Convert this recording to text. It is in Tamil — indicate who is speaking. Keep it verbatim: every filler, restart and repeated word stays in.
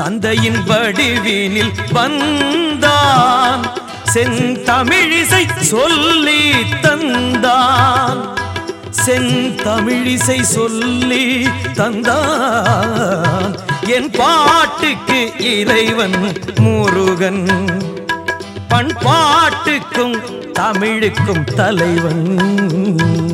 Speaker 1: தந்தையின் வடிவினில் வந்தான், செந்தமிழிசை சொல்லி தந்தான், செந்தமிழிசை சொல்லி தந்தான். என் பாட்டுக்கு இறைவன் முருகன், பண்பாட்டுக்கும் தமிழுக்கும் தலைவன்.